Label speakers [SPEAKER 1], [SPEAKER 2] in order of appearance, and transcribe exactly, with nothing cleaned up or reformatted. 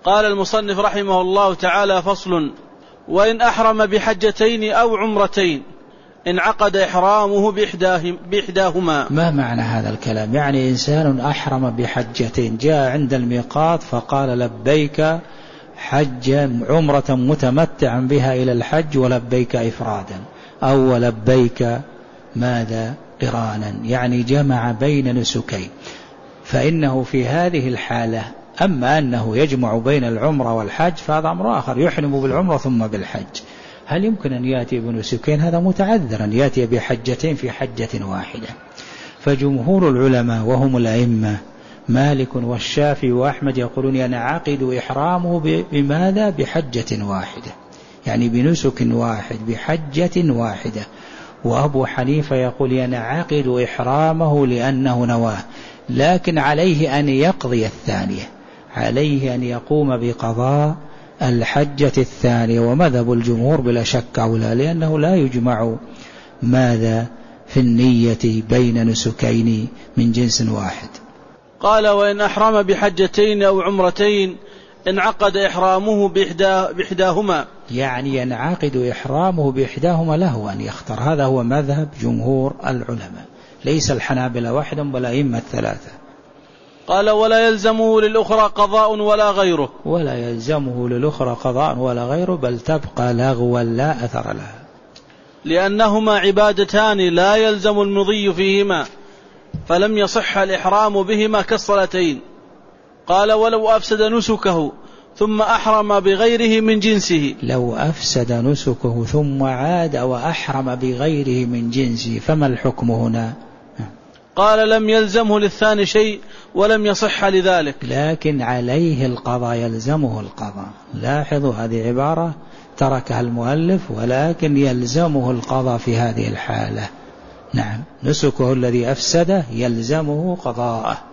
[SPEAKER 1] قال المصنف رحمه الله تعالى: فصل: وإن أحرم بحجتين أو عمرتين انعقد إحرامه بإحداهما.
[SPEAKER 2] ما معنى هذا الكلام؟ يعني إنسان أحرم بحجتين، جاء عند الميقات فقال لبيك حجا عمرة متمتعا بها إلى الحج ولبيك إفرادا، أو لبيك ماذا قرانا، يعني جمع بين نسكين، فإنه في هذه الحالة. أما أنه يجمع بين العمرة والحج فهذا أمر آخر، يحرم بالعمرة ثم بالحج. هل يمكن أن يأتي بنسكين؟ هذا متعذر، أن يأتي بحجتين في حجة واحدة. فجمهور العلماء وهم الأئمة مالك والشافعي وأحمد يقولون ينعقد إحرامه بماذا؟ بحجة واحدة، يعني بنسك واحد بحجة واحدة. وأبو حنيفة يقول ينعقد إحرامه لأنه نواه، لكن عليه أن يقضي الثانية، عليه أن يقوم بقضاء الحجة الثانية. ومذهب الجمهور بلا شك أولى، لأنه لا يجمع ماذا في النية بين نسكين من جنس واحد.
[SPEAKER 1] قال: وإن أحرم بحجتين أو عمرتين انعقد إحرامه بإحداهما،
[SPEAKER 2] يعني ينعقد إحرامه بإحداهما، له أن يختار. هذا هو مذهب جمهور العلماء، ليس الحنابلة وحدهم بل أئمة الثلاثة.
[SPEAKER 1] قال: ولا يلزمه للأخرى قضاء ولا غيره.
[SPEAKER 2] ولا يلزمه للأخرى قضاء ولا غيره، بل تبقى لغوا لا أثر لها،
[SPEAKER 1] لأنهما عبادتان لا يلزم المضي فيهما، فلم يصح الإحرام بهما كالصلاتين. قال: ولو أفسد نسكه ثم أحرم بغيره من جنسه.
[SPEAKER 2] لو أفسد نسكه ثم عاد وأحرم بغيره من جنسه فما الحكم هنا؟
[SPEAKER 1] قال: لم يلزمه للثاني شيء ولم يصح لذلك،
[SPEAKER 2] لكن عليه القضاء، يلزمه القضاء. لاحظوا هذه عبارة تركها المؤلف، ولكن يلزمه القضاء في هذه الحالة. نعم، نسكه الذي أفسده يلزمه قضاءه.